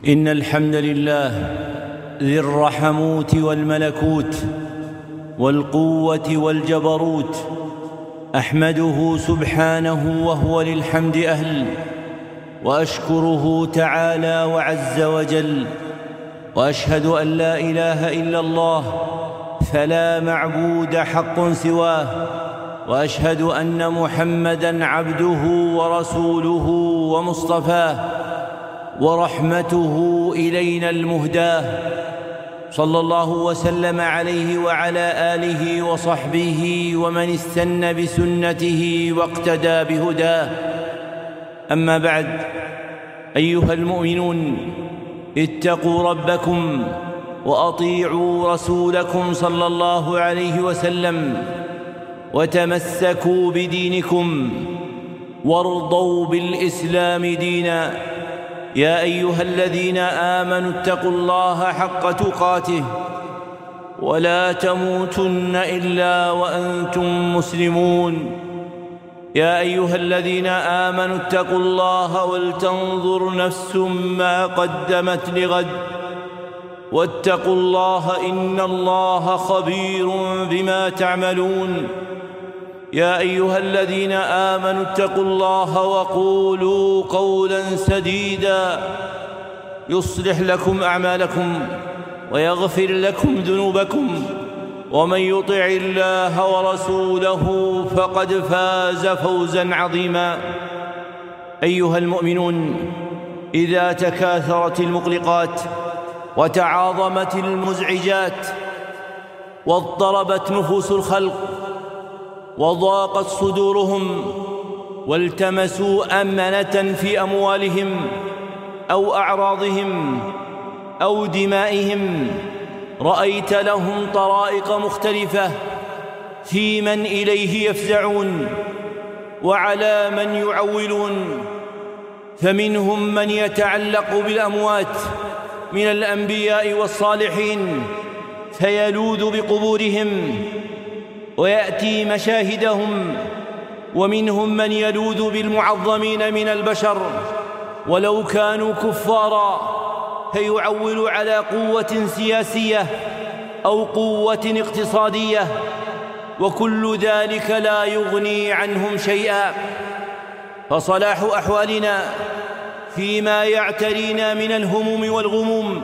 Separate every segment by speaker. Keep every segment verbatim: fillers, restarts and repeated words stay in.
Speaker 1: إن الحمد لله ذي الرحموت والملكوت والقوة والجبروت أحمده سبحانه وهو للحمد أهل، وأشكره تعالى وعز وجل، وأشهد أن لا إله إلا الله فلا معبود حق سواه، وأشهد أن محمدًا عبده ورسوله ومصطفاه ورحمته إلينا المهداة، صلى الله وسلم عليه وعلى آله وصحبه ومن استنى بسنته واقتدى بهداه. أما بعد، أيها المؤمنون، اتقوا ربكم وأطيعوا رسولكم صلى الله عليه وسلم، وتمسكوا بدينكم وارضوا بالإسلام دينا. يا أيها الذين آمنوا اتقوا الله حق تقاته ولا تموتن إلا وأنتم مسلمون. يا أيها الذين آمنوا اتقوا الله ولتنظر نفس ما قدمت لغد، واتقوا الله إن الله خبير بما تعملون. يا أيها الذين آمنوا اتقوا الله وقولوا قولا سديدا يصلح لكم أعمالكم ويغفر لكم ذنوبكم، ومن يطع الله ورسوله فقد فاز فوزا عظيما. أيها المؤمنون، إذا تكاثرت المقلقات وتعاظمت المزعجات واضطربت نفوس الخلق وضاقت صدورهم والتمسوا أمنة في أموالهم أو أعراضهم أو دمائهم، رأيت لهم طرائق مختلفة في من إليه يفزعون وعلى من يعولون. فمنهم من يتعلق بالأموات من الأنبياء والصالحين فيلوذ بقبورهم ويأتي مشاهدهم، ومنهم من يلوذ بالمعظمين من البشر ولو كانوا كفارا فيعول على قوة سياسية أو قوة اقتصادية، وكل ذلك لا يغني عنهم شيئا. فصلاح أحوالنا فيما يعترينا من الهموم والغموم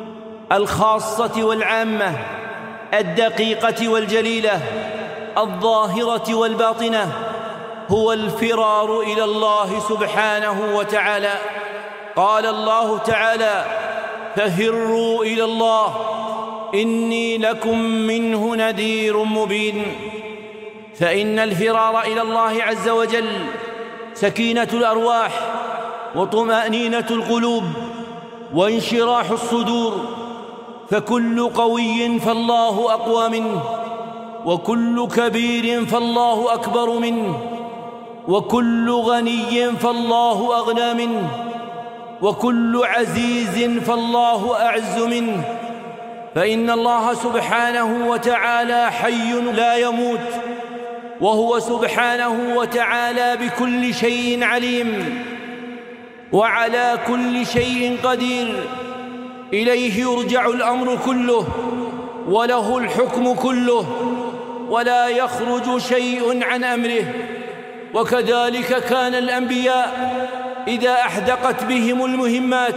Speaker 1: الخاصة والعامة، الدقيقة والجليلة، الظاهرة والباطنة، هو الفرار إلى الله سبحانه وتعالى. قال الله تعالى: ففروا إلى الله إني لكم منه نذير مبين. فإن الفرار إلى الله عز وجل سكينة الأرواح وطمأنينة القلوب وانشراح الصدور، فكل قوي فالله أقوى منه، وكل كبير فالله أكبر منه، وكل غني فالله أغنى منه، وكل عزيز فالله أعز منه. فإن الله سبحانه وتعالى حي لا يموت، وهو سبحانه وتعالى بكل شيء عليم وعلى كل شيء قدير. إليه يرجع الأمر كله وله الحكم كله، ولا يخرج شيء عن أمره. وكذلك كان الأنبياء إذا أحدقت بهم المهمات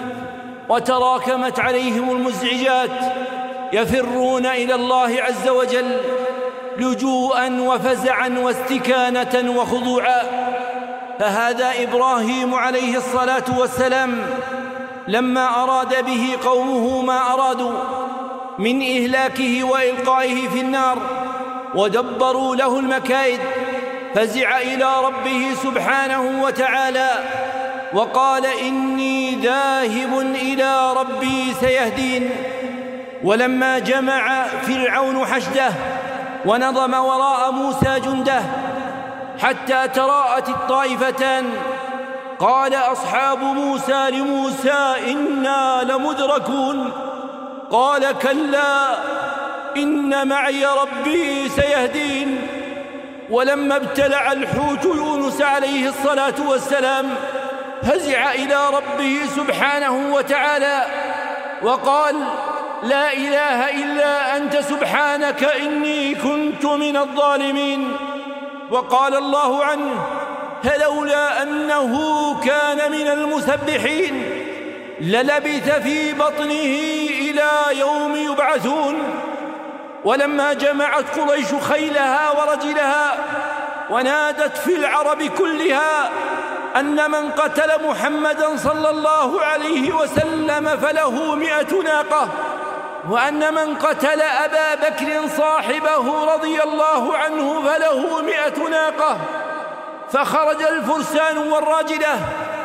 Speaker 1: وتراكمت عليهم المزعجات يفرون إلى الله عز وجل لجوءا وفزعا واستكانة وخضوعا. فهذا إبراهيم عليه الصلاة والسلام لما أراد به قومه ما أرادوا من إهلاكه وإلقائه في النار ودبروا له المكائد، فزع إلى ربه سبحانه وتعالى وقال: إني ذاهب إلى ربي سيهدين. ولما جمع فرعون حشده ونظم وراء موسى جنده حتى تراءت الطائفتان، قال أصحاب موسى لموسى: إنا لمدركون. قال: كلا إن معي ربي سيهدين. ولما ابتلع الحوت يونس عليه الصلاة والسلام فزع إلى ربه سبحانه وتعالى وقال: لا إله إلا أنت سبحانك إني كنت من الظالمين. وقال الله عنه: فلولا أنه كان من المسبحين للبث في بطنه إلى يوم يبعثون. ولما جمعت قريش خيلها ورجلها ونادت في العرب كلها أن من قتل محمدا صلى الله عليه وسلم فله مئة ناقة، وأن من قتل أبا بكر صاحبه رضي الله عنه فله مئة ناقة، فخرج الفرسان والراجلة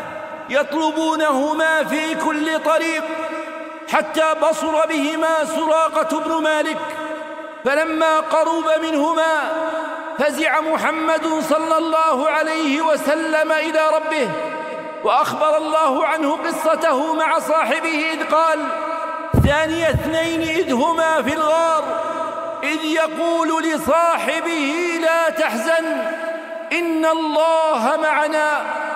Speaker 1: يطلبونهما في كل طريق حتى بصر بهما سراقة بن مالك، فلما قرب منهما فزع محمد صلى الله عليه وسلم إلى ربه، وأخبر الله عنه قصته مع صاحبه إذ قال: ثاني اثنين إذ هما في الغار إذ يقول لصاحبه لا تحزن إن الله معنا.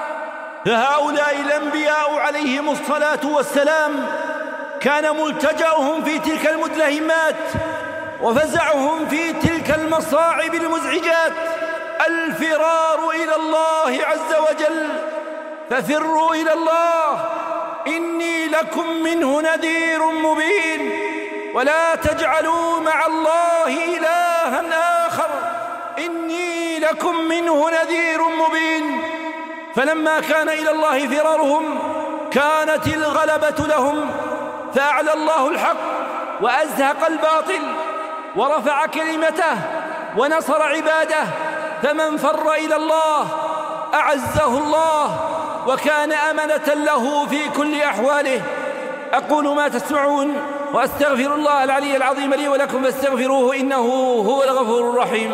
Speaker 1: فهؤلاء الأنبياء عليهم الصلاة والسلام كان ملتجأهم في تلك المدلهمات وفزعهم في تلك المصاعب المزعجات الفرار إلى الله عز وجل. ففروا إلى الله إني لكم منه نذير مبين، ولا تجعلوا مع الله إلها آخر إني لكم منه نذير مبين. فلما كان إلى الله فرارهم كانت الغلبة لهم، فأعلى الله الحق وأزهق الباطل ورفع كلمته ونصر عباده. فمن فر إلى الله أعزه الله وكان أمنة له في كل أحواله. أقول ما تسمعون وأستغفر الله العلي العظيم لي ولكم فاستغفروه إنه هو الغفور الرحيم.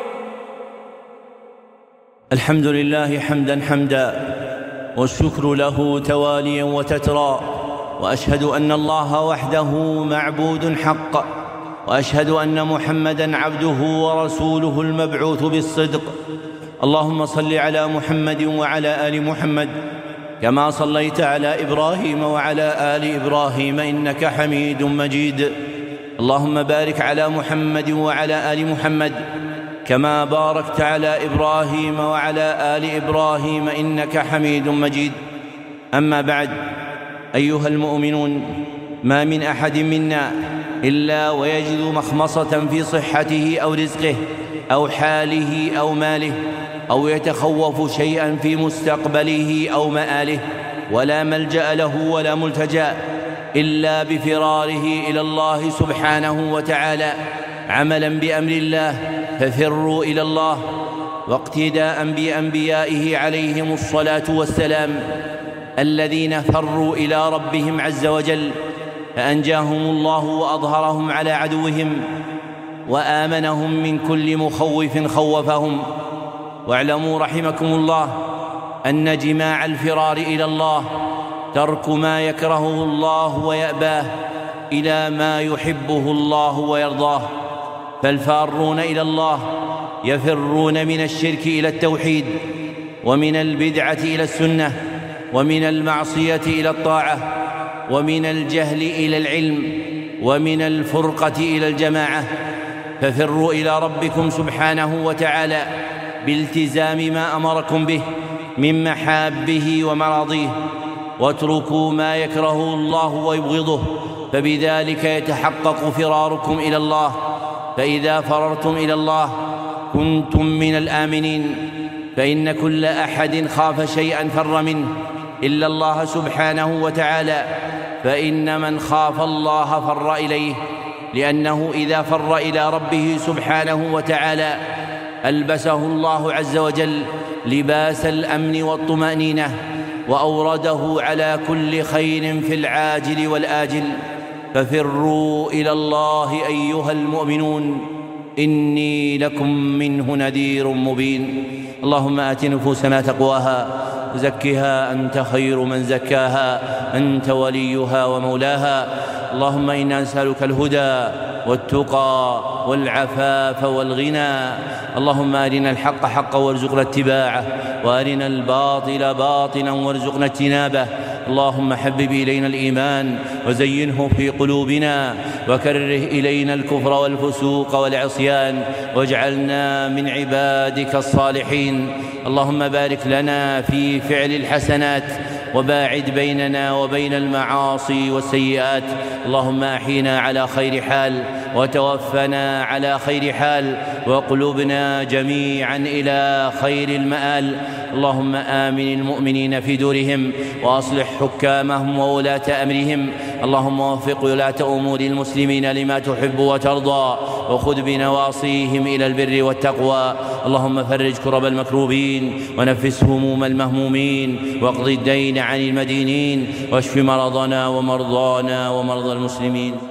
Speaker 1: الحمد لله حمدا حمدا والشكر له تواليا وتترى، وأشهد أن الله وحده معبود حق، وأشهد أن محمدًا عبده ورسوله المبعوث بالصدق. اللهم صل على محمد وعلى آل محمد كما صليت على إبراهيم وعلى آل إبراهيم إنك حميد مجيد. اللهم بارك على محمد وعلى آل محمد كما باركت على إبراهيم وعلى آل إبراهيم إنك حميد مجيد. أما بعد، أيها المؤمنون، ما من أحد منا إلا ويجد مخمصة في صحته أو رزقه أو حاله أو ماله، أو يتخوف شيئا في مستقبله أو مآله، ولا ملجأ له ولا ملتجأ إلا بفراره إلى الله سبحانه وتعالى عملا بأمر الله. ففروا إلى الله واقتداء بأنبيائه عليهم الصلاة والسلام الذين فروا إلى ربهم عز وجل، فأنجاهم الله وأظهرهم على عدوهم وآمنهم من كل مخوف خوفهم. واعلموا رحمكم الله أن جماع الفرار إلى الله ترك ما يكرهه الله ويأباه إلى ما يحبه الله ويرضاه. فالفارون إلى الله يفرون من الشرك إلى التوحيد، ومن البدعة إلى السنة، ومن المعصية إلى الطاعة، ومن الجهل إلى العلم، ومن الفرقة إلى الجماعة. ففروا إلى ربكم سبحانه وتعالى بالتزام ما أمركم به من محابه ومراضيه، واتركوا ما يكرهه الله ويبغضه، فبذلك يتحقق فراركم إلى الله. فإذا فررتم إلى الله كنتم من الآمنين، فإن كل أحد خاف شيئا فر منه إلا الله سبحانه وتعالى، فإن من خاف الله فر إليه، لأنه إذا فر إلى ربه سبحانه وتعالى ألبسه الله عز وجل لباس الأمن والطمأنينة، وأورده على كل خير في العاجل والآجل. ففروا إلى الله أيها المؤمنون إني لكم منه نذير مبين. اللهم آت نفوسنا تقواها زكها أنت خير من زكاها، أنت وليها ومولاها. اللهم إنا نسألك الهدى والتقى والعفاف والغنى. اللهم أرنا الحق حقا وارزقنا اتباعه، وأرنا الباطل باطلا وارزقنا اجتنابه. اللهم حبب إلينا الإيمان وزينه في قلوبنا، وكره إلينا الكفر والفسوق والعصيان، واجعلنا من عبادك الصالحين. اللهم بارك لنا في فعل الحسنات، وباعد بيننا وبين المعاصي والسيئات. اللهم أحينا على خير حال، وتوفنا على خير حال، وقلوبنا جميعا إلى خير المآل. اللهم آمن المؤمنين في دورهم، وأصلح حكامهم وولاة أمرهم. اللهم وفق ولاة أمور المسلمين لما تحب وترضى، وخذ بنواصيهم إلى البر والتقوى. اللهم فرج كرب المكروبين، ونفس هموم المهمومين، واقض الدين عن المدينين، واشف مرضنا ومرضانا ومرضى المسلمين.